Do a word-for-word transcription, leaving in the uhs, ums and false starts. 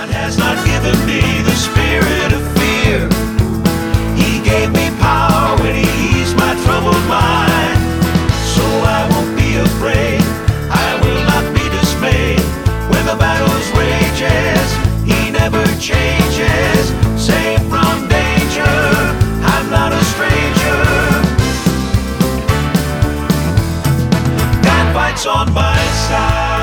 God has not given me the spirit of fear. He gave me power when He eased my troubled mind. So I won't be afraid, I will not be dismayed. When the battles rages, He never changes. Safe from danger, I'm not a stranger. God fights on my side.